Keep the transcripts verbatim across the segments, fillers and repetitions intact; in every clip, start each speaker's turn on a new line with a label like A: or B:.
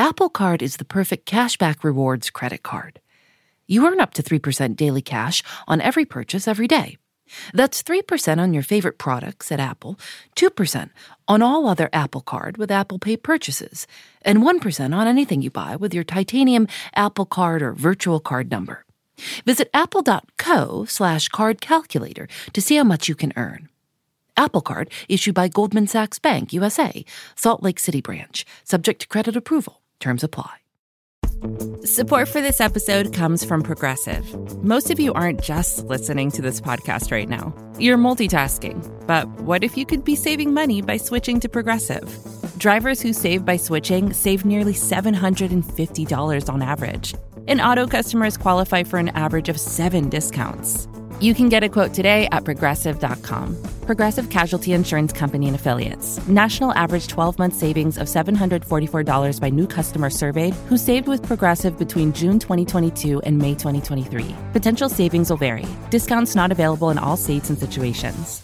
A: Apple Card is the perfect cashback rewards credit card. You earn up to three percent daily cash on every purchase every day. That's three percent on your favorite products at Apple, two percent on all other Apple Card with Apple Pay purchases, and one percent on anything you buy with your titanium Apple Card or virtual card number. Visit apple.co slash card calculator to see how much you can earn. Apple Card issued by Goldman Sachs Bank, U S A, Salt Lake City branch, subject to credit approval. Terms apply.
B: Support for this episode comes from Progressive. Most of you aren't just listening to this podcast right now. You're multitasking. But what if you could be saving money by switching to Progressive? Drivers who save by switching save nearly seven hundred fifty dollars on average. And auto customers qualify for an average of seven discounts. You can get a quote today at progressive dot com. Progressive Casualty Insurance Company and Affiliates. National average twelve-month savings of seven hundred forty-four dollars by new customers surveyed who saved with Progressive between June twenty twenty-two and May twenty twenty-three. Potential savings will vary. Discounts not available in all states and situations.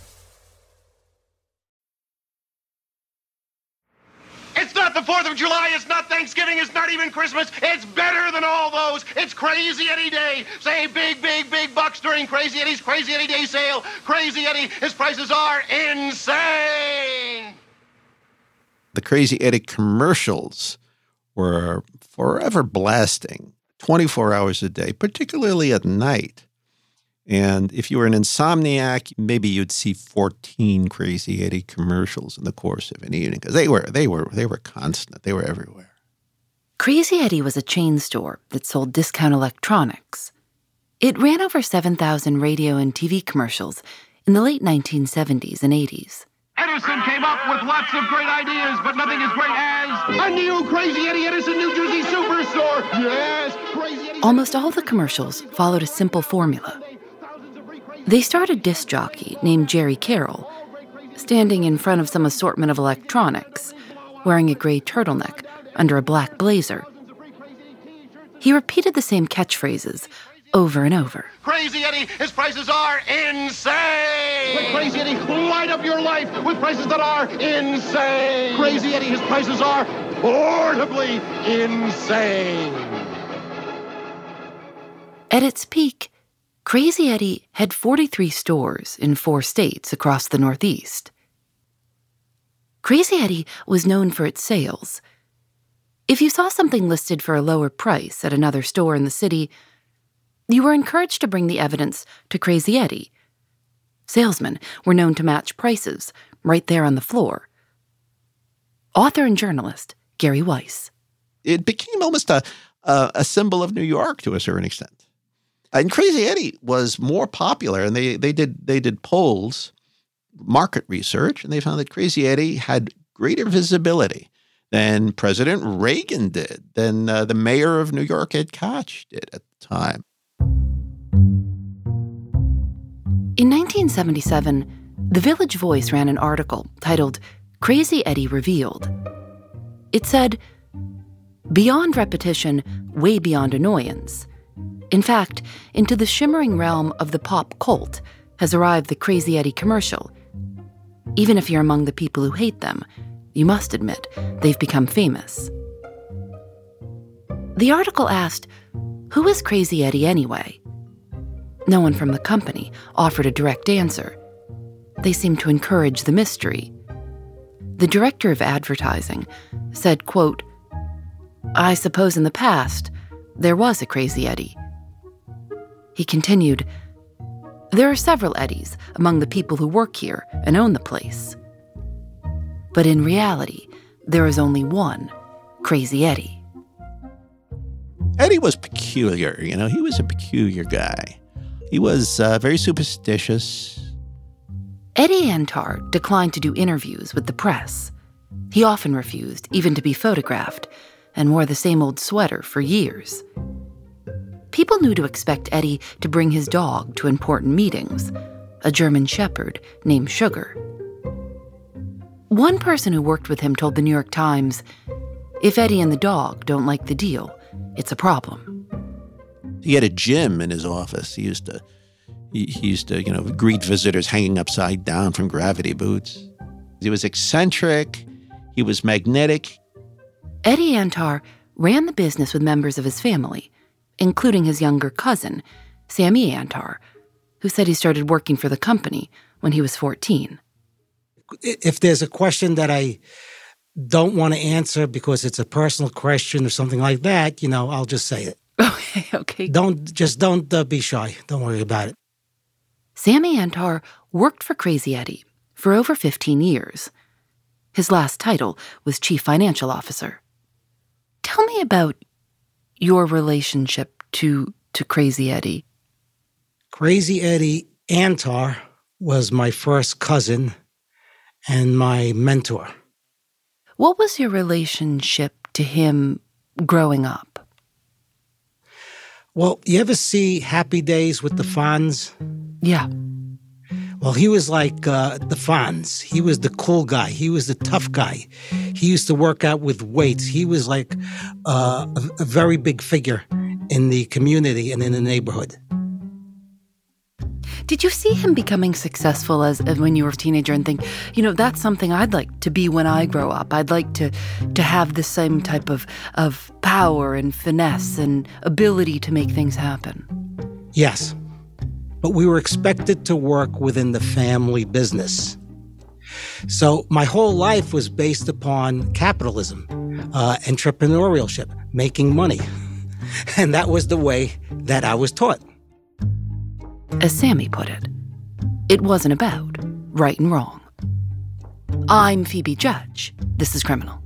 C: It's not the fourth of July, it's not Thanksgiving, it's not even Christmas. It's better than all those. It's Crazy Eddie Day. Save big, big, big bucks during Crazy Eddie's Crazy Eddie Day sale. Crazy Eddie, his prices are insane.
D: The Crazy Eddie commercials were forever blasting, twenty-four hours a day, particularly at night. And if you were an insomniac, maybe you'd see fourteen Crazy Eddie commercials in the course of an evening, because they were they were they were constant. They were everywhere.
A: Crazy Eddie was a chain store that sold discount electronics. It ran over seven thousand radio and T V commercials in the late nineteen seventies and eighties.
C: Edison came up with lots of great ideas, but nothing as great as a new Crazy Eddie Edison New Jersey Superstore. Yes, Crazy Eddie.
A: Almost all the commercials followed a simple formula. They starred a disc jockey named Jerry Carroll, standing in front of some assortment of electronics, wearing a gray turtleneck under a black blazer. He repeated the same catchphrases over and over.
C: Crazy Eddie, his prices are insane! Let Crazy Eddie light up your life with prices that are insane! Crazy Eddie, his prices are horribly insane!
A: At its peak, Crazy Eddie had forty-three stores in four states across the Northeast. Crazy Eddie was known for its sales. If you saw something listed for a lower price at another store in the city, you were encouraged to bring the evidence to Crazy Eddie. Salesmen were known to match prices right there on the floor. Author and journalist Gary Weiss.
D: It became almost a, a, a symbol of New York to a certain extent. And Crazy Eddie was more popular, and they they did they did polls, market research, and they found that Crazy Eddie had greater visibility than President Reagan did, than uh, the mayor of New York, Ed Koch, did at the time.
A: In nineteen seventy-seven, The Village Voice ran an article titled Crazy Eddie Revealed. It said, "Beyond repetition, way beyond annoyance. In fact, into the shimmering realm of the pop cult has arrived the Crazy Eddie commercial. Even if you're among the people who hate them, you must admit they've become famous." The article asked, who is Crazy Eddie anyway? No one from the company offered a direct answer. They seemed to encourage the mystery. The director of advertising said, quote, "I suppose in the past, there was a Crazy Eddie." He continued, "There are several Eddies among the people who work here and own the place. But in reality, there is only one Crazy Eddie."
D: Eddie was peculiar, you know, he was a peculiar guy. He was uh, very superstitious.
A: Eddie Antar declined to do interviews with the press. He often refused even to be photographed and wore the same old sweater for years. People knew to expect Eddie to bring his dog to important meetings, a German shepherd named Sugar. One person who worked with him told the New York Times, "If Eddie and the dog don't like the deal, it's a problem."
D: He had a gym in his office. He used to, he, he used to, you know, greet visitors hanging upside down from gravity boots. He was eccentric. He was magnetic.
A: Eddie Antar ran the business with members of his family, including his younger cousin, Sammy Antar, who said he started working for the company when he was fourteen.
E: If there's a question that I don't want to answer because it's a personal question or something like that, you know, I'll just say it.
A: Okay, okay.
E: Don't, just don't uh, be shy. Don't worry about it.
A: Sammy Antar worked for Crazy Eddie for over fifteen years. His last title was Chief Financial Officer. Tell me about your relationship to, to Crazy Eddie.
E: Crazy Eddie Antar was my first cousin and my mentor.
A: What was your relationship to him growing up?
E: Well, you ever see Happy Days with the Fonz?
A: Yeah.
E: Well, he was like uh, the Fonz. He was the cool guy. He was the tough guy. He used to work out with weights. He was like uh, a, a very big figure in the community and in the neighborhood.
A: Did you see him becoming successful as, as when you were a teenager and think, you know, that's something I'd like to be when I grow up. I'd like to to have the same type of, of power and finesse and ability to make things happen?
E: Yes. But we were expected to work within the family business. So my whole life was based upon capitalism, uh, entrepreneurship, making money. And that was the way that I was taught.
A: As Sammy put it, it wasn't about right and wrong. I'm Phoebe Judge. This is Criminal.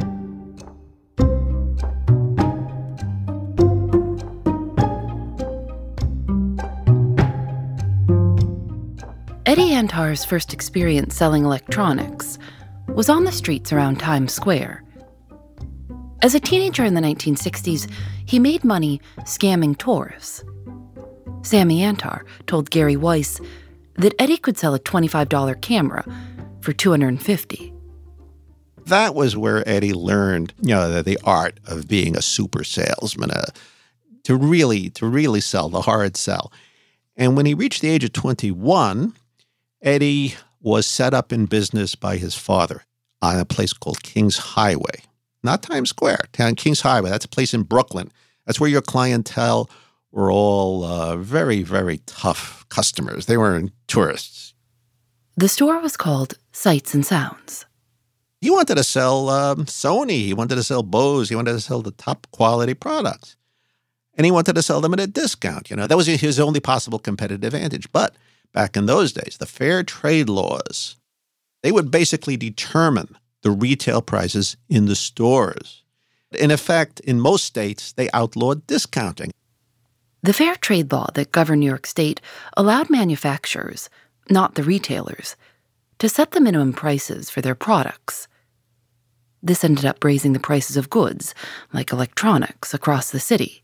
A: Eddie Antar's first experience selling electronics was on the streets around Times Square. As a teenager in the nineteen sixties, he made money scamming tourists. Sammy Antar told Gary Weiss that Eddie could sell a twenty-five dollars camera for two hundred fifty dollars.
D: That was where Eddie learned, you know, the, the art of being a super salesman, uh, to really, to really sell, the hard sell. And when he reached the age of twenty-one, Eddie was set up in business by his father on a place called Kings Highway. Not Times Square, Kings Highway. That's a place in Brooklyn. That's where your clientele were all uh, very, very tough customers. They weren't tourists.
A: The store was called Sights and Sounds.
D: He wanted to sell um, Sony. He wanted to sell Bose. He wanted to sell the top quality products. And he wanted to sell them at a discount. You know, that was his only possible competitive advantage. But back in those days, the fair trade laws, they would basically determine the retail prices in the stores. In effect, in most states, they outlawed discounting.
A: The fair trade law that governed New York State allowed manufacturers, not the retailers, to set the minimum prices for their products. This ended up raising the prices of goods, like electronics, across the city.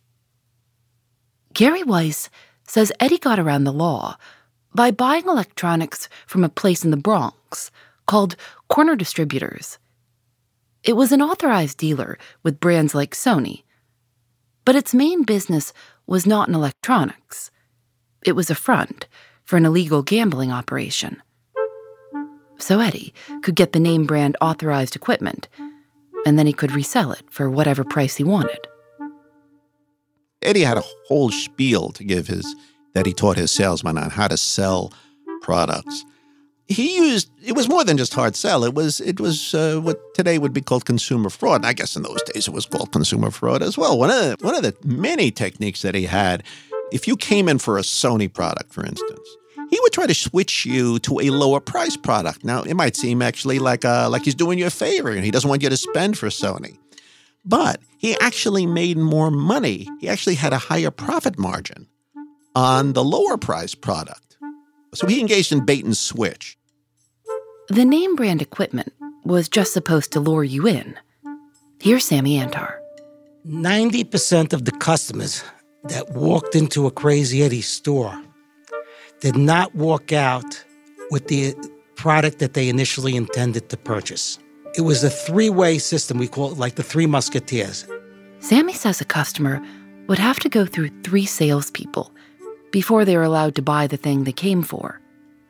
A: Gary Weiss says Eddie got around the law by buying electronics from a place in the Bronx called Corner Distributors. It was an authorized dealer with brands like Sony, but its main business was not in electronics. It was a front for an illegal gambling operation. So Eddie could get the name brand authorized equipment, and then he could resell it for whatever price he wanted.
D: Eddie had a whole spiel to give his, that he taught his salesmen on how to sell products. He used, it was more than just hard sell. It was, it was uh, what today would be called consumer fraud. I guess in those days it was called consumer fraud as well. One of the, one of the many techniques that he had, if you came in for a Sony product, for instance, he would try to switch you to a lower price product. Now, it might seem actually like uh, like he's doing you a favor and he doesn't want you to spend for Sony. But he actually made more money. He actually had a higher profit margin on the lower price product. So he engaged in bait and switch.
A: The name brand equipment was just supposed to lure you in. Here's Sammy Antar.
E: ninety percent of the customers that walked into a Crazy Eddie store did not walk out with the product that they initially intended to purchase. It was a three-way system. We call it like the Three Musketeers.
A: Sammy says a customer would have to go through three salespeople before they were allowed to buy the thing they came for.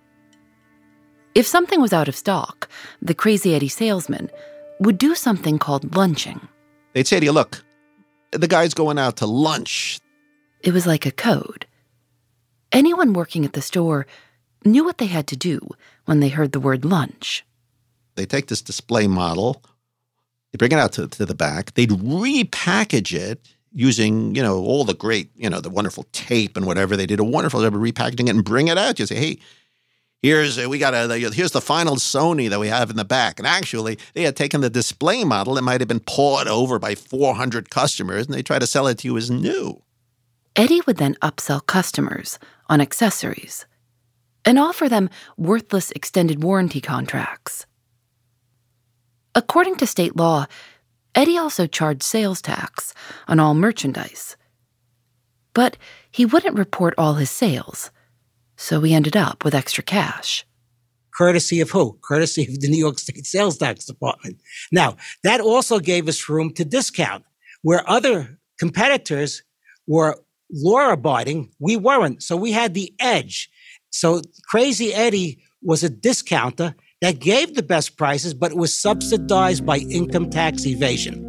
A: If something was out of stock, the Crazy Eddie salesman would do something called lunching.
D: They'd say to you, look, The guy's going out to lunch.
A: It was like a code. Anyone working at the store knew what they had to do when they heard the word lunch.
D: They take this display model, they bring it out to, to the back, they'd repackage it using, you know, all the great, you know, the wonderful tape and whatever. They did a wonderful job of repackaging it and bring it out. You say, hey, here's uh, we got a here's the final Sony that we have in the back. And actually, they had taken the display model. It might have been pawed over by four hundred customers, and they tried to sell it to you as new.
A: Eddie would then upsell customers on accessories and offer them worthless extended warranty contracts. According to state law, Eddie also charged sales tax on all merchandise. But he wouldn't report all his sales, so he ended up with extra cash.
E: Courtesy of who? Courtesy of the New York State Sales Tax Department. Now, that also gave us room to discount. Where other competitors were law-abiding, we weren't. So we had the edge. So Crazy Eddie was a discounter that gave the best prices, but it was subsidized by income tax evasion.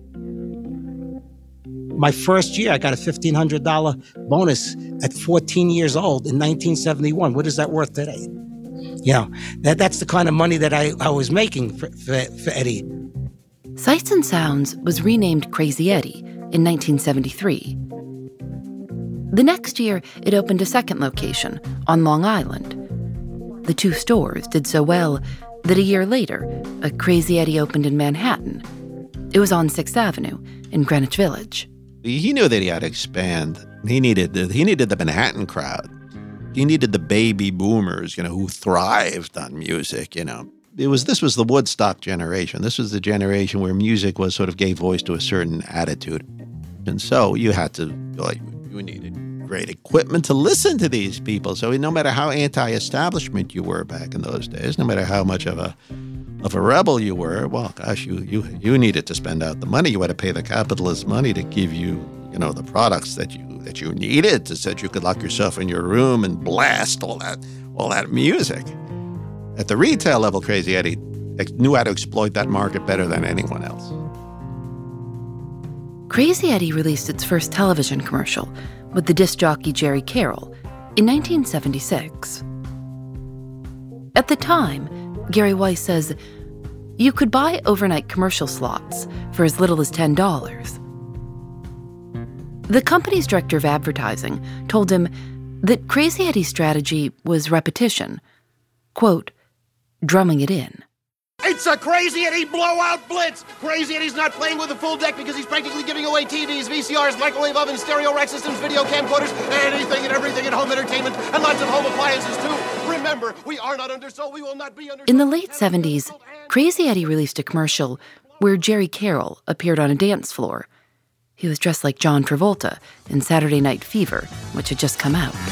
E: My first year, I got a fifteen hundred dollars bonus at fourteen years old in nineteen seventy-one. What is that worth today? You know, that, that's the kind of money that I, I was making for, for, for Eddie.
A: Sights and Sounds was renamed Crazy Eddie in nineteen seventy-three. The next year, it opened a second location on Long Island. The two stores did so well that a year later, a Crazy Eddie opened in Manhattan. It was on sixth Avenue in Greenwich Village.
D: He knew that he had to expand. He needed the, he needed the Manhattan crowd. He needed the baby boomers, you know, who thrived on music, you know. It was this was the Woodstock generation. This was the generation where music was sort of gave voice to a certain attitude. And so you had to, like, you needed great equipment to listen to these people. So no matter how anti-establishment you were back in those days, no matter how much of a of a rebel you were, well, gosh, you you you needed to spend out the money. You had to pay the capitalist money to give you, you know, the products that you that you needed, to so that you could lock yourself in your room and blast all that all that music. At the retail level, Crazy Eddie knew how to exploit that market better than anyone else.
A: Crazy Eddie released its first television commercial with the disc jockey Jerry Carroll in nineteen seventy-six. At the time, Gary Weiss says, you could buy overnight commercial slots for as little as ten dollars. The company's director of advertising told him that Crazy Eddie's strategy was repetition, quote, drumming it in.
C: It's a Crazy Eddie blowout blitz! Crazy Eddie's not playing with a full deck because he's practically giving away T Vs, V C Rs, microwave ovens, stereo rack systems, video camcorders, anything and everything at home entertainment, and lots of home appliances too. Remember, we are not undersold, we will not be undersold.
A: In the late seventies, Crazy Eddie released a commercial where Jerry Carroll appeared on a dance floor. He was dressed like John Travolta in Saturday Night Fever, which had just come out.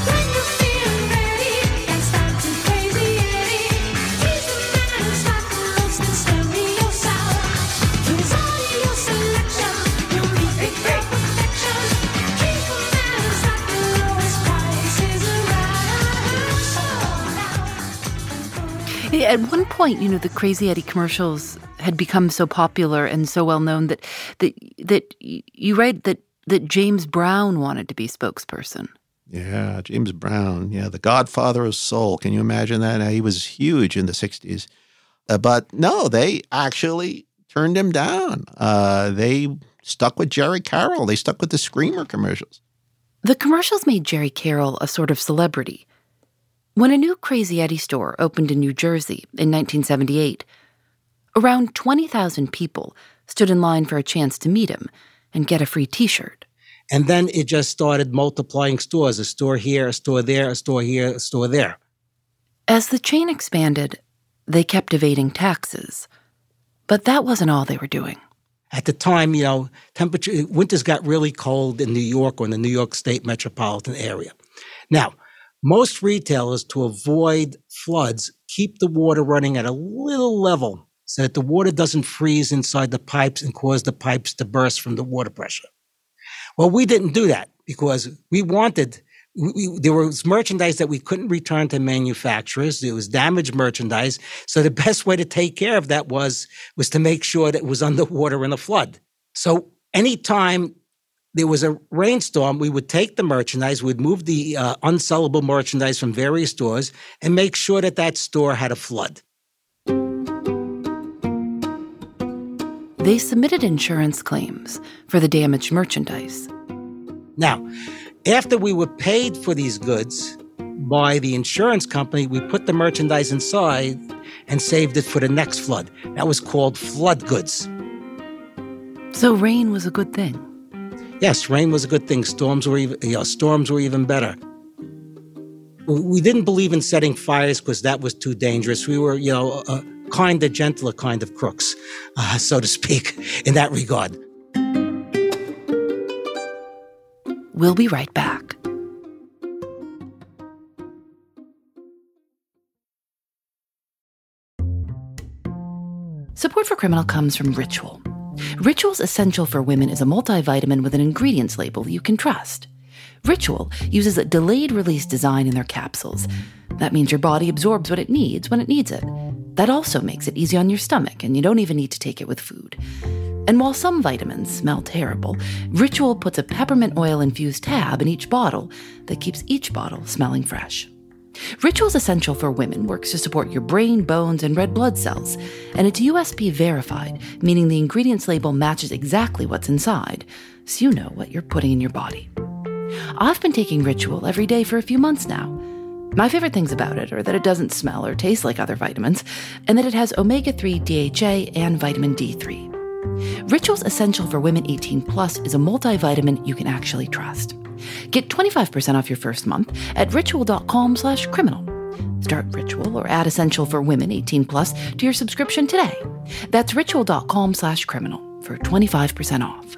A: At one point, you know, the Crazy Eddie commercials had become so popular and so well known that that that you read that that James Brown wanted to be spokesperson.
D: Yeah, James Brown. Yeah, the godfather of soul. Can you imagine that? He was huge in the sixties. Uh, but no, they actually turned him down. Uh, they stuck with Jerry Carroll. They stuck with the Screamer commercials.
A: The commercials made Jerry Carroll a sort of celebrity. When a new Crazy Eddie store opened in New Jersey in nineteen seventy-eight, around twenty thousand people stood in line for a chance to meet him and get a free T-shirt.
E: And then it just started multiplying stores, a store here, a store there, a store here, a store there.
A: As the chain expanded, they kept evading taxes. But that wasn't all they were doing.
E: At the time, you know, temperature, winters got really cold in New York or in the New York State metropolitan area. Now, most retailers, to avoid floods, keep the water running at a little level so that the water doesn't freeze inside the pipes and cause the pipes to burst from the water pressure. Well, we didn't do that because we wanted, we, there was merchandise that we couldn't return to manufacturers. It was damaged merchandise. So the best way to take care of that was, was to make sure that it was underwater in a flood. So anytime there was a rainstorm, we would take the merchandise, we'd move the uh, unsellable merchandise from various stores and make sure that that store had a flood.
A: They submitted insurance claims for the damaged merchandise.
E: Now, after we were paid for these goods by the insurance company, we put the merchandise inside and saved it for the next flood. That was called flood goods.
A: So rain was a good thing.
E: Yes, rain was a good thing. Storms were even, you know, storms were even better. We didn't believe in setting fires because that was too dangerous. We were, you know, a kinder, gentler kind of crooks, uh, so to speak, in that regard.
A: We'll be right back. Support for Criminal comes from Ritual. Ritual's Essential for Women is a multivitamin with an ingredients label you can trust. Ritual uses a delayed-release design in their capsules. That means your body absorbs what it needs when it needs it. That also makes it easy on your stomach, and you don't even need to take it with food. And while some vitamins smell terrible, Ritual puts a peppermint oil-infused tab in each bottle that keeps each bottle smelling fresh. Ritual's Essential for Women works to support your brain, bones, and red blood cells, and it's U S P verified, meaning the ingredients label matches exactly what's inside, so you know what you're putting in your body. I've been taking Ritual every day for a few months now. My favorite things about it are that it doesn't smell or taste like other vitamins, and that it has omega three D H A and vitamin D three. Ritual's Essential for Women eighteen plus is a multivitamin you can actually trust. Get twenty-five percent off your first month at ritual.com slash criminal. Start Ritual or add Essential for Women eighteen plus to your subscription today. That's ritual.com slash criminal for twenty-five percent off.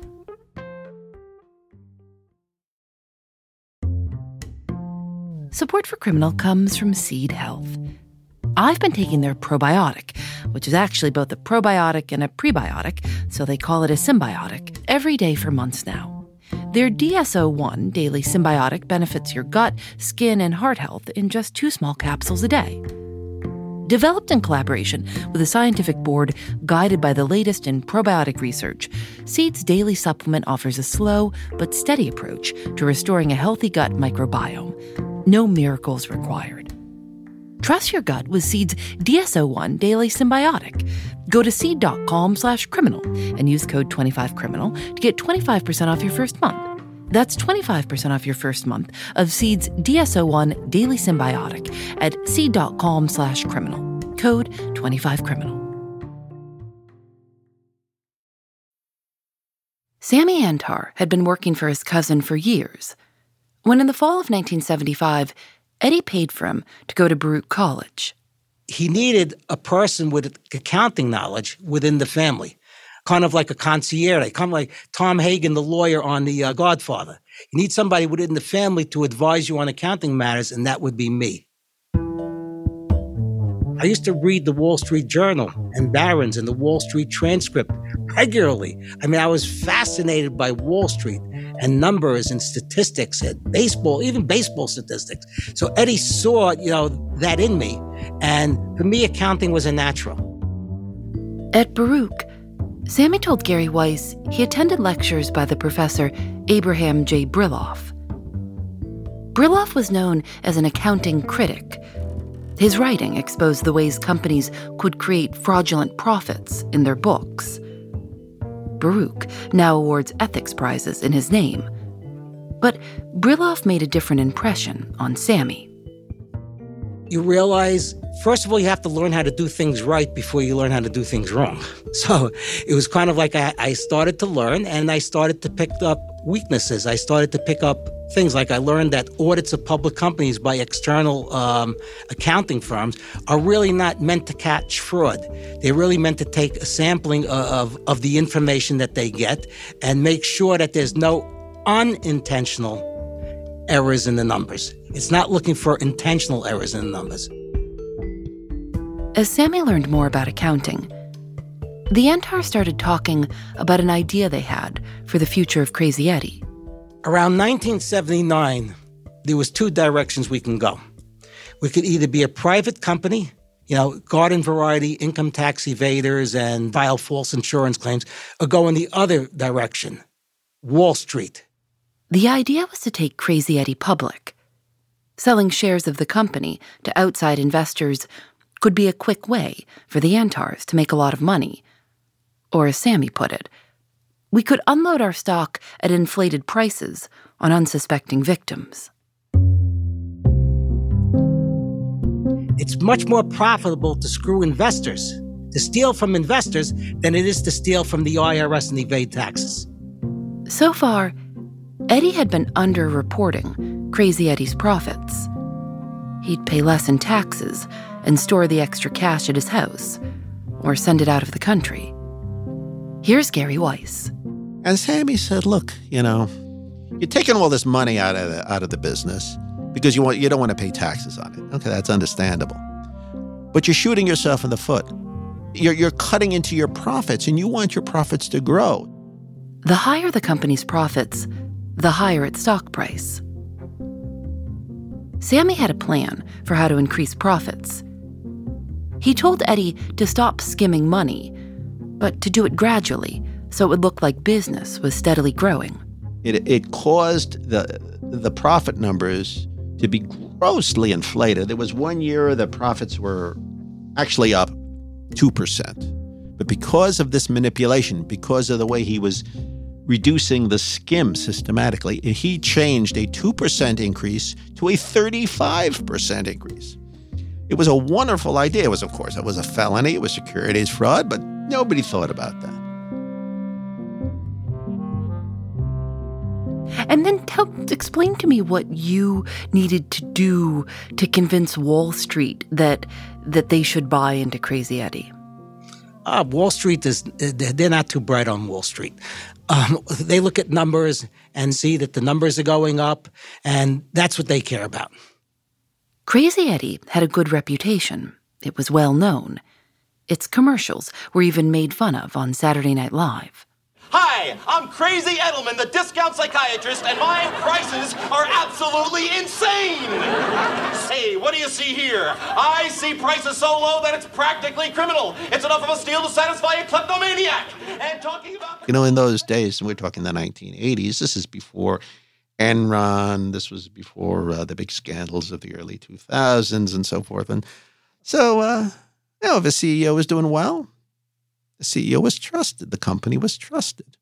A: Support for Criminal comes from Seed Health. I've been taking their probiotic, which is actually both a probiotic and a prebiotic, so they call it a symbiotic, every day for months now. Their D S O one Daily Symbiotic benefits your gut, skin, and heart health in just two small capsules a day. Developed in collaboration with a scientific board guided by the latest in probiotic research, Seed's daily supplement offers a slow but steady approach to restoring a healthy gut microbiome. No miracles required. Trust your gut with Seed's D S O one Daily Symbiotic. Go to seed.com slash criminal and use code twenty-five criminal to get twenty-five percent off your first month. That's twenty-five percent off your first month of Seed's D S O one Daily Symbiotic at seed.com slash criminal. Code twenty-five criminal. Sammy Antar had been working for his cousin for years. When in the fall of nineteen seventy-five, Eddie paid for him to go to Baruch College.
E: He needed a person with accounting knowledge within the family, kind of like a concierge, kind of like Tom Hagen, the lawyer on The uh, Godfather. You need somebody within the family to advise you on accounting matters, and that would be me. I used to read the Wall Street Journal and Barron's and the Wall Street Transcript regularly. I mean, I was fascinated by Wall Street and numbers and statistics and baseball, even baseball statistics. So Eddie saw, you know, that in me. And for me, accounting was a natural.
A: At Baruch, Sammy told Gary Weiss he attended lectures by the professor Abraham J. Brilloff. Brilloff was known as an accounting critic. His writing exposed the ways companies could create fraudulent profits in their books. Baruch now awards ethics prizes in his name. But Brilloff made a different impression on Sammy.
E: You realize, first of all, you have to learn how to do things right before you learn how to do things wrong. So it was kind of like I, I started to learn, and I started to pick up weaknesses. I started to pick up things like I learned that audits of public companies by external um, accounting firms are really not meant to catch fraud. They're really meant to take a sampling of, of the information that they get and make sure that there's no unintentional errors in the numbers. It's not looking for intentional errors in the numbers.
A: As Sammy learned more about accounting, the Antar started talking about an idea they had for the future of Crazy Eddie.
E: Around nineteen seventy-nine, there was two directions we can go. We could either be a private company, you know, garden variety income tax evaders and file false insurance claims, or go in the other direction, Wall Street.
A: The idea was to take Crazy Eddie public. Selling shares of the company to outside investors could be a quick way for the Antars to make a lot of money. Or as Sammy put it, we could unload our stock at inflated prices on unsuspecting victims.
E: It's much more profitable to screw investors, to steal from investors, than it is to steal from the I R S and evade taxes.
A: So far, Eddie had been under-reporting Crazy Eddie's profits. He'd pay less in taxes and store the extra cash at his house, or send it out of the country. Here's Gary Weiss.
D: And Sammy said, look, you know, you're taking all this money out of the, out of the business because you want you don't want to pay taxes on it. Okay, that's understandable. But you're shooting yourself in the foot. You're, you're cutting into your profits, and you want your profits to grow.
A: The higher the company's profits, the higher its stock price. Sammy had a plan for how to increase profits. He told Eddie to stop skimming money, but to do it gradually so it would look like business was steadily growing.
D: It, it caused the, the profit numbers to be grossly inflated. There was one year the profits were actually up two percent. But because of this manipulation, because of the way he was reducing the skim systematically, he changed a two percent increase to a thirty-five percent increase. It was a wonderful idea. It was, of course, it was a felony. It was securities fraud, but nobody thought about that.
A: And then tell, explain to me what you needed to do to convince Wall Street that that they should buy into Crazy Eddie.
E: Uh, Wall Street is, they're not too bright on Wall Street. Um, they look at numbers and see that the numbers are going up, and that's what they care about.
A: Crazy Eddie had a good reputation. It was well known. Its commercials were even made fun of on Saturday Night Live.
F: Hi, I'm Crazy Edelman, the discount psychiatrist, and my prices are absolutely insane! Say, what do you see here? I see prices so low that it's practically criminal. It's enough of a steal to satisfy a kleptomaniac. And talking about...
D: You know, in those days, and we're talking the nineteen eighties, this is before Enron, this was before uh, the big scandals of the early two thousands and so forth. And so, uh, you know, if a C E O was doing well, the C E O was trusted. The company was trusted.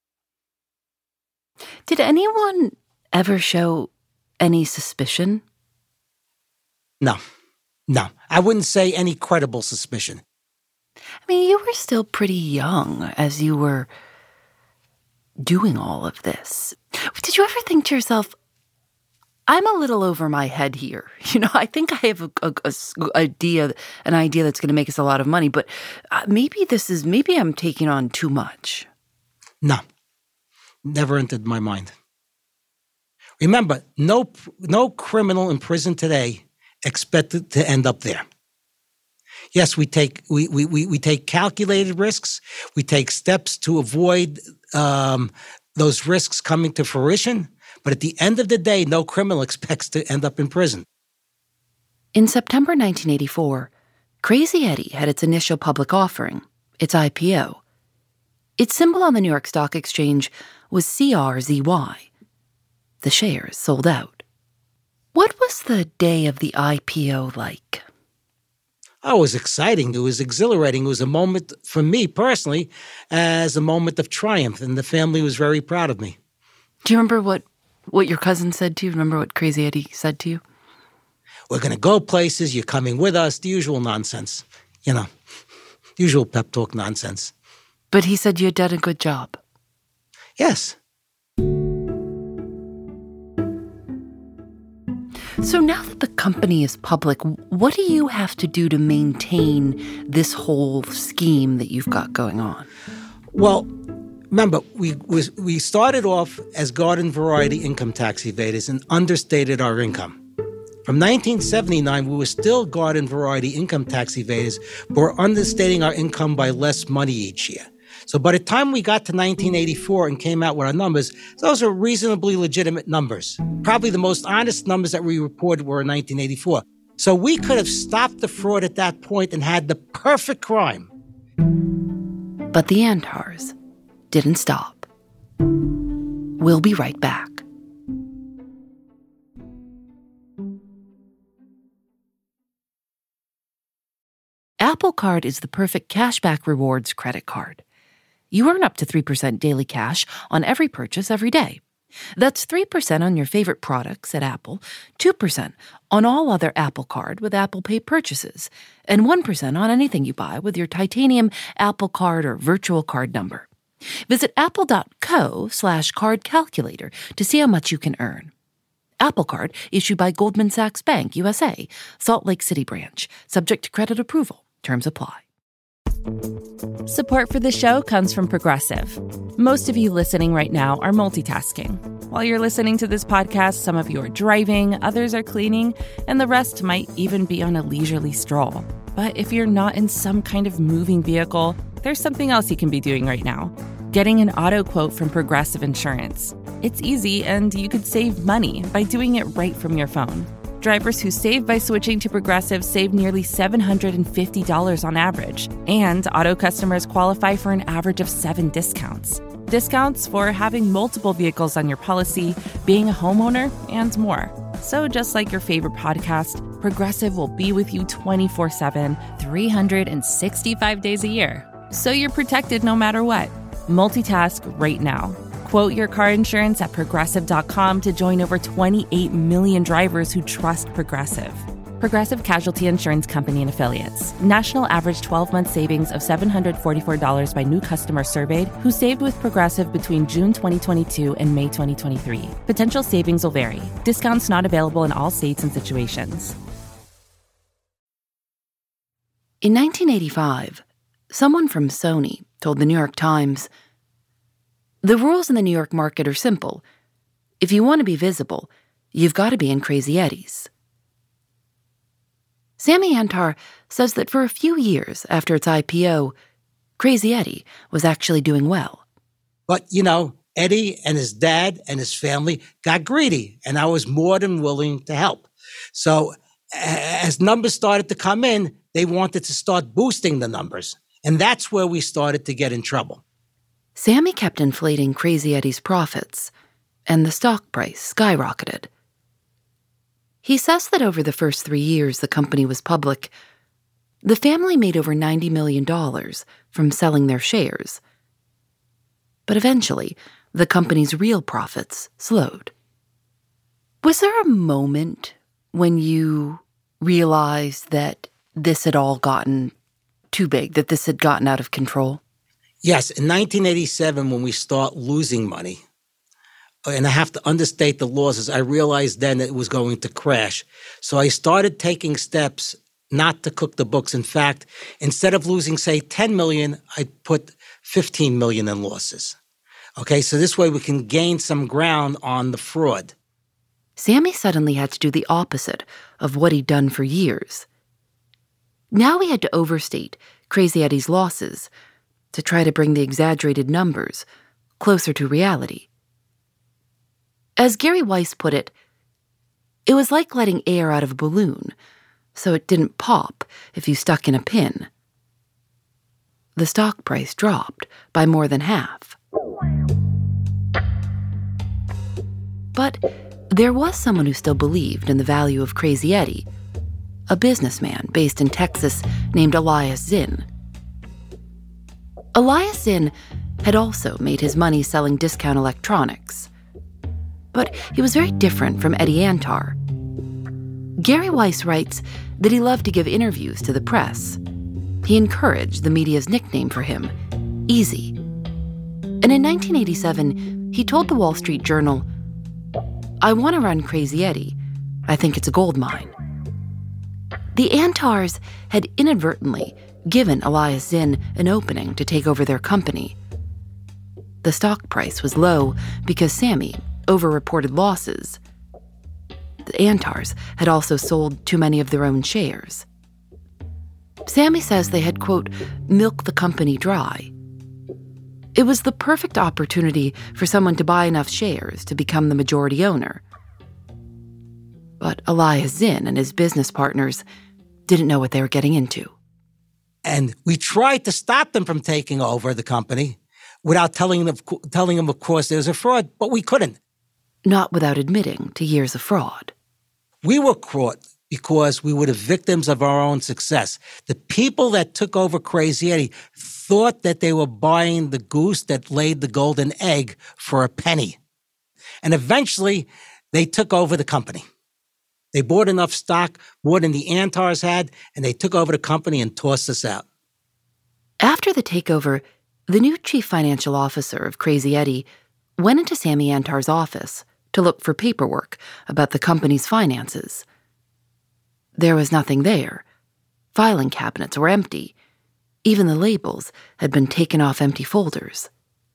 A: Did anyone ever show any suspicion?
E: No. No. I wouldn't say any credible suspicion.
A: I mean, you were still pretty young as you were doing all of this. Did you ever think to yourself, I'm a little over my head here. You know, I think I have a, a, a idea, an idea that's going to make us a lot of money, but uh, maybe this is, maybe I'm taking on too much.
E: No, never entered my mind. Remember, no, no criminal in prison today expected to end up there. Yes, we take we we we, we take calculated risks. We take steps to avoid um, those risks coming to fruition. But at the end of the day, no criminal expects to end up in prison.
A: In September nineteen eighty-four, Crazy Eddie had its initial public offering, its I P O. Its symbol on the New York Stock Exchange was C R Z Y. The shares sold out. What was the day of the I P O like?
E: Oh, it was exciting. It was exhilarating. It was a moment for me personally as a moment of triumph, and the family was very proud of me.
A: Do you remember what What your cousin said to you? Remember what Crazy Eddie said to you?
E: We're going to go places. You're coming with us. The usual nonsense. You know, usual pep talk nonsense.
A: But he said you had done a good job.
E: Yes.
A: So now that the company is public, what do you have to do to maintain this whole scheme that you've got going on?
E: Well, remember, we we started off as garden variety income tax evaders and understated our income. From nineteen seventy-nine, we were still garden variety income tax evaders, but we're understating our income by less money each year. So by the time we got to nineteen eighty-four and came out with our numbers, those are reasonably legitimate numbers. Probably the most honest numbers that we reported were in nineteen eighty-four. So we could have stopped the fraud at that point and had the perfect crime.
A: But the Antars didn't stop. We'll be right back. Apple Card is the perfect cashback rewards credit card. You earn up to three percent daily cash on every purchase every day. That's three percent on your favorite products at Apple, two percent on all other Apple Card with Apple Pay purchases, and one percent on anything you buy with your titanium Apple Card or virtual card number. Visit apple.co slash card calculator to see how much you can earn. Apple Card issued by Goldman Sachs Bank, U S A, Salt Lake City branch, subject to credit approval. Terms apply.
B: Support for the show comes from Progressive. Most of you listening right now are multitasking. While you're listening to this podcast, some of you are driving, others are cleaning, and the rest might even be on a leisurely stroll. But if you're not in some kind of moving vehicle, there's something else you can be doing right now. Getting an auto quote from Progressive Insurance. It's easy, and you could save money by doing it right from your phone. Drivers who save by switching to Progressive save nearly seven hundred fifty dollars on average, and auto customers qualify for an average of seven discounts. Discounts for having multiple vehicles on your policy, being a homeowner, and more. So just like your favorite podcast, Progressive will be with you twenty-four seven, three hundred sixty-five days a year. So you're protected no matter what. Multitask right now. Quote your car insurance at progressive dot com to join over twenty-eight million drivers who trust Progressive. Progressive Casualty Insurance Company and Affiliates. National average twelve-month savings of seven hundred forty-four dollars by new customers surveyed who saved with Progressive between June twenty twenty-two and May twenty twenty-three. Potential savings will vary. Discounts not available in all states and situations.
A: In nineteen eighty-five, someone from Sony told the New York Times, "The rules in the New York market are simple. If you want to be visible, you've got to be in Crazy Eddie's." Sammy Antar says that for a few years after its I P O, Crazy Eddie was actually doing well.
E: But, you know, Eddie and his dad and his family got greedy, and I was more than willing to help. So as numbers started to come in, they wanted to start boosting the numbers. And that's where we started to get in trouble.
A: Sammy kept inflating Crazy Eddie's profits, and the stock price skyrocketed. He says that over the first three years the company was public, the family made over ninety million dollars from selling their shares. But eventually, the company's real profits slowed. Was there a moment when you realized that this had all gotten too big, that this had gotten out of control?
E: Yes, in nineteen eighty-seven, when we start losing money, and I have to understate the losses, I realized then that it was going to crash. So I started taking steps not to cook the books. In fact, instead of losing, say, ten million dollars, I put fifteen million dollars in losses. Okay, so this way we can gain some ground on the fraud.
A: Sammy suddenly had to do the opposite of what he'd done for years. Now he had to overstate Crazy Eddie's losses to try to bring the exaggerated numbers closer to reality. As Gary Weiss put it, it was like letting air out of a balloon, so it didn't pop if you stuck in a pin. The stock price dropped by more than half. But there was someone who still believed in the value of Crazy Eddie, a businessman based in Texas named Elias Zinn. Elias Zinn had also made his money selling discount electronics. But he was very different from Eddie Antar. Gary Weiss writes that he loved to give interviews to the press. He encouraged the media's nickname for him, Easy. And in nineteen eighty-seven, he told the Wall Street Journal, "I want to run Crazy Eddie. I think it's a gold mine." The Antars had inadvertently given Elias Zinn an opening to take over their company. The stock price was low because Sammy overreported losses. The Antars had also sold too many of their own shares. Sammy says they had, quote, milked the company dry. It was the perfect opportunity for someone to buy enough shares to become the majority owner. But Elias Zinn and his business partners didn't know what they were getting into.
E: And we tried to stop them from taking over the company without telling them, telling them, of course, there was a fraud, but we couldn't.
A: Not without admitting to years of fraud.
E: We were caught because we were the victims of our own success. The people that took over Crazy Eddie thought that they were buying the goose that laid the golden egg for a penny. And eventually, they took over the company. They bought enough stock, more than the Antars had, and they took over the company and tossed us out.
A: After the takeover, the new chief financial officer of Crazy Eddie went into Sammy Antar's office to look for paperwork about the company's finances. There was nothing there. Filing cabinets were empty. Even the labels had been taken off empty folders.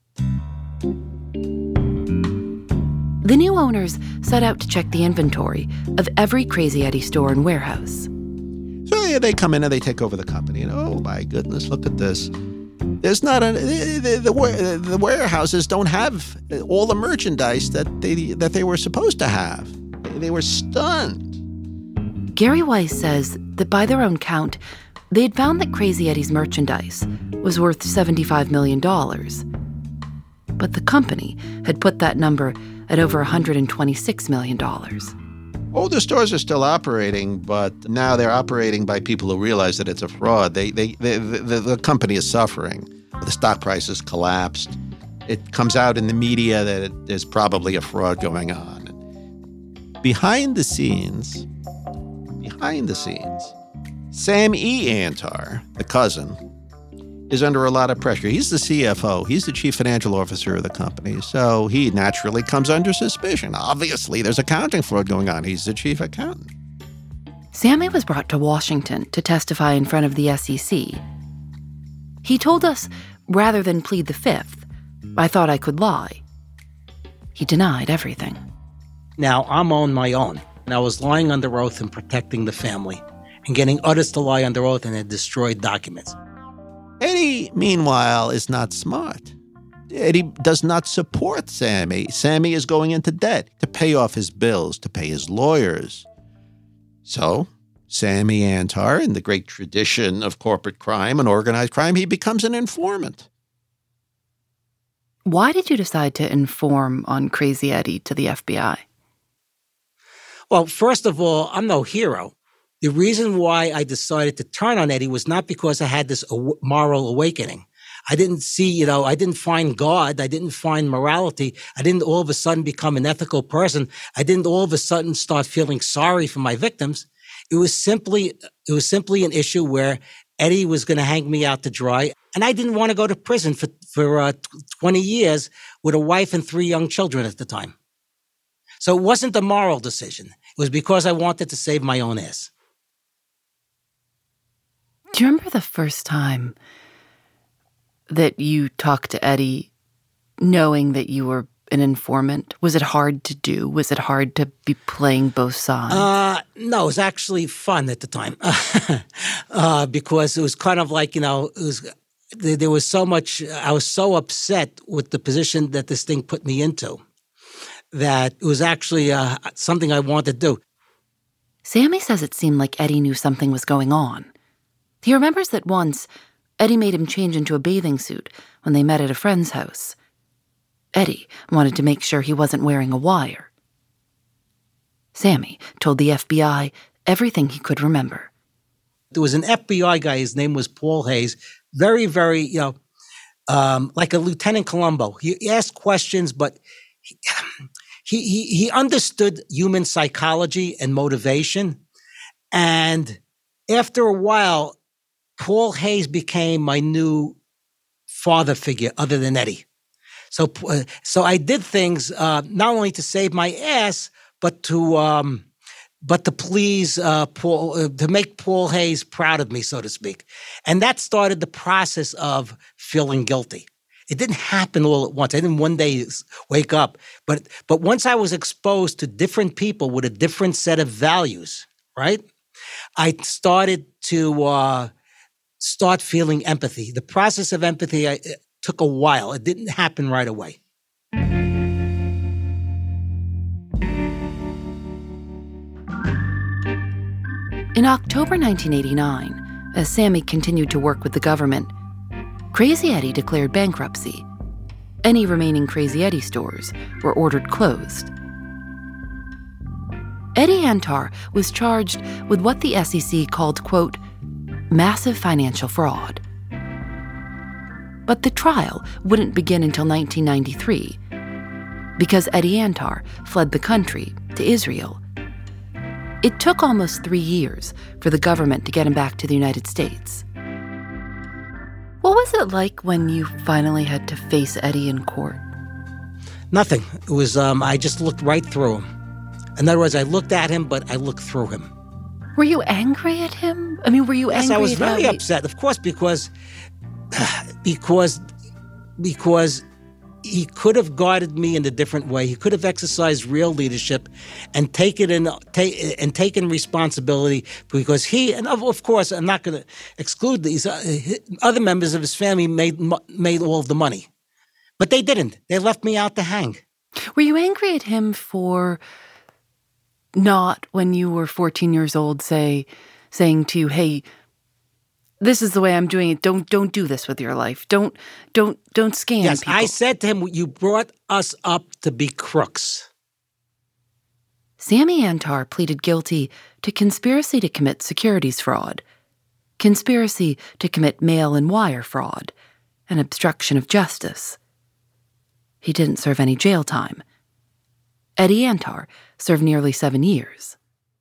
A: The new owners set out to check the inventory of every Crazy Eddie store and warehouse.
D: So yeah, they come in and they take over the company. And oh my goodness, look at this. There's not a, the, the, the warehouses don't have all the merchandise that they that they were supposed to have. They were stunned.
A: Gary Weiss says that by their own count, they had found that Crazy Eddie's merchandise was worth seventy-five million dollars. But the company had put that number at over one hundred twenty-six million dollars.
D: Oh, the stores are still operating, but now they're operating by people who realize that it's a fraud. They, they, they the, the company is suffering. The stock prices collapsed. It comes out in the media that it, there's probably a fraud going on. Behind the scenes, behind the scenes, Sam E. Antar, the cousin, is under a lot of pressure. He's the C F O. He's the chief financial officer of the company. So he naturally comes under suspicion. Obviously, there's accounting fraud going on. He's the chief accountant.
A: Sammy was brought to Washington to testify in front of the S E C. He told us, rather than plead the fifth, I thought I could lie. He denied everything.
E: Now, I'm on my own, and I was lying under oath and protecting the family, and getting others to lie under oath and had destroyed documents.
D: Eddie, meanwhile, is not smart. Eddie does not support Sammy. Sammy is going into debt to pay off his bills, to pay his lawyers. So, Sammy Antar, in the great tradition of corporate crime and organized crime, he becomes an informant.
A: Why did you decide to inform on Crazy Eddie to the F B I?
E: Well, first of all, I'm no hero. The reason why I decided to turn on Eddie was not because I had this moral awakening. I didn't see, you know, I didn't find God. I didn't find morality. I didn't all of a sudden become an ethical person. I didn't all of a sudden start feeling sorry for my victims. It was simply, it was simply an issue where Eddie was going to hang me out to dry. And I didn't want to go to prison for, for uh, twenty years with a wife and three young children at the time. So it wasn't a moral decision. It was because I wanted to save my own ass.
A: Do you remember the first time that you talked to Eddie knowing that you were an informant? Was it hard to do? Was it hard to be playing both sides?
E: Uh, no, it was actually fun at the time uh, because it was kind of like, you know, it was there was so much, I was so upset with the position that this thing put me into that it was actually uh, something I wanted to do.
A: Sammy says it seemed like Eddie knew something was going on. He remembers that once, Eddie made him change into a bathing suit when they met at a friend's house. Eddie wanted to make sure he wasn't wearing a wire. Sammy told the F B I everything he could remember.
E: There was an F B I guy, his name was Paul Hayes, very, very, you know, um, like a Lieutenant Columbo. He asked questions, but he, he, he, he understood human psychology and motivation. And after a while, Paul Hayes became my new father figure other than Eddie. So, uh, so I did things uh, not only to save my ass, but to, um, but to please uh, Paul, uh, to make Paul Hayes proud of me, so to speak. And that started the process of feeling guilty. It didn't happen all at once. I didn't one day wake up. But but once I was exposed to different people with a different set of values, right? I started to uh, start feeling empathy. The process of empathy I, it took a while. It didn't happen right away.
A: In October nineteen eighty-nine, as Sammy continued to work with the government, Crazy Eddie declared bankruptcy. Any remaining Crazy Eddie stores were ordered closed. Eddie Antar was charged with what the S E C called, quote, massive financial fraud. But the trial wouldn't begin until nineteen ninety-three because Eddie Antar fled the country to Israel. It took almost three years for the government to get him back to the United States. What was it like when you finally had to face Eddie in court?
E: Nothing. It was, um, I just looked right through him. In other words, I looked at him, but I looked through him.
A: Were you angry at him? I mean, were you
E: yes,
A: angry
E: I was
A: at
E: very
A: how he...
E: upset, of course, because, because, because he could have guided me in a different way. He could have exercised real leadership and taken in, ta- and taken responsibility, because he, and of, of course, I'm not going to exclude these, uh, other members of his family made made all of the money. But they didn't. They left me out to hang.
A: Were you angry at him for not, when you were fourteen years old, say, saying to you, hey, this is the way I'm doing it. Don't don't do this with your life. Don't don't don't scam
E: yes,
A: people.
E: I said to him, you brought us up to be crooks.
A: Sammy Antar pleaded guilty to conspiracy to commit securities fraud, conspiracy to commit mail and wire fraud, and obstruction of justice. He didn't serve any jail time. Eddie Antar served nearly seven years.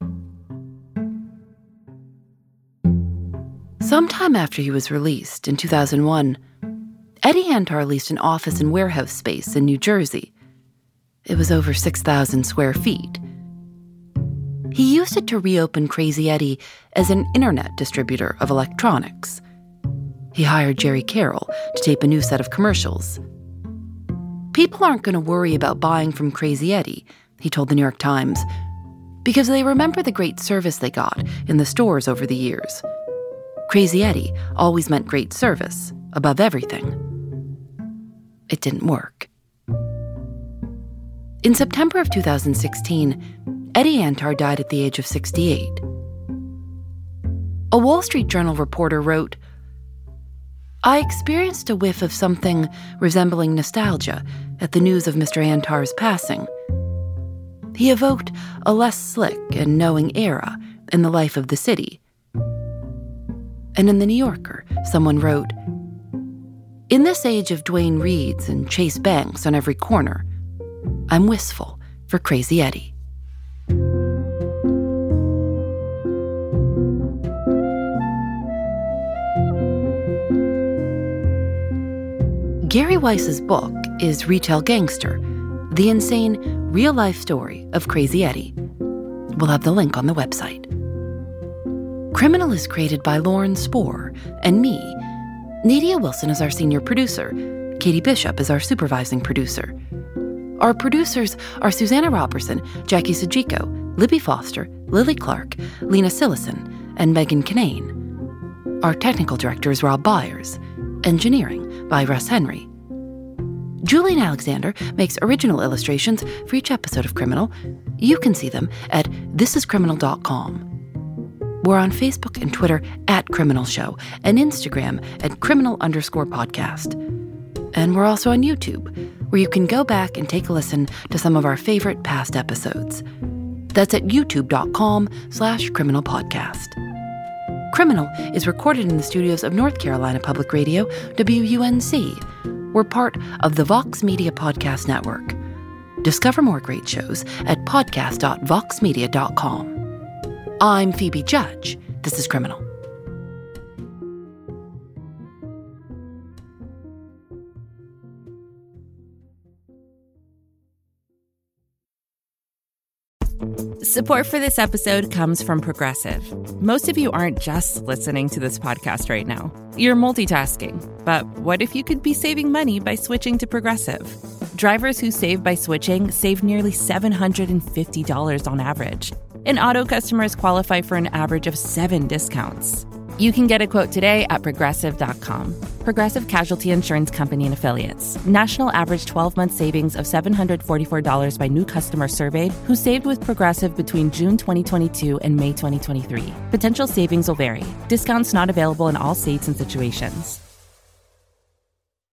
A: Sometime after he was released, in two thousand one, Eddie Antar leased an office and warehouse space in New Jersey. It was over six thousand square feet. He used it to reopen Crazy Eddie as an internet distributor of electronics. He hired Jerry Carroll to tape a new set of commercials. People aren't going to worry about buying from Crazy Eddie, he told the New York Times, because they remember the great service they got in the stores over the years. Crazy Eddie always meant great service above everything. It didn't work. In September of two thousand sixteen, Eddie Antar died at the age of sixty-eight. A Wall Street Journal reporter wrote, I experienced a whiff of something resembling nostalgia at the news of Mister Antar's passing. He evoked a less slick and knowing era in the life of the city. And in The New Yorker, someone wrote, in this age of Duane Reeds and Chase Banks on every corner, I'm wistful for Crazy Eddie. Gary Weiss's book is Retail Gangster, the insane, real-life story of Crazy Eddie. We'll have the link on the website. Criminal is created by Lauren Spohr and me. Nadia Wilson is our senior producer. Katie Bishop is our supervising producer. Our producers are Susanna Robertson, Jackie Sajiko, Libby Foster, Lily Clark, Lena Sillison, and Megan Kinane. Our technical director is Rob Byers. Engineering by Russ Henry. Julian Alexander makes original illustrations for each episode of Criminal. You can see them at this is criminal dot com. We're on Facebook and Twitter at Criminal Show and Instagram at criminal underscore podcast. And we're also on YouTube, where you can go back and take a listen to some of our favorite past episodes. That's at youtube.com slash criminal podcast. Criminal is recorded in the studios of North Carolina Public Radio, W U N C. We're part of the Vox Media Podcast Network. Discover more great shows at podcast dot vox media dot com. I'm Phoebe Judge. This is Criminal.
B: Support for this episode comes from Progressive. Most of you aren't just listening to this podcast right now. You're multitasking. But what if you could be saving money by switching to Progressive? Drivers who save by switching save nearly seven hundred fifty dollars on average. And auto customers qualify for an average of seven discounts. You can get a quote today at progressive dot com. Progressive Casualty Insurance Company and Affiliates. National average twelve-month savings of seven hundred forty-four dollars by new customers surveyed who saved with Progressive between June twenty twenty-two and May twenty twenty-three. Potential savings will vary. Discounts not available in all states and situations.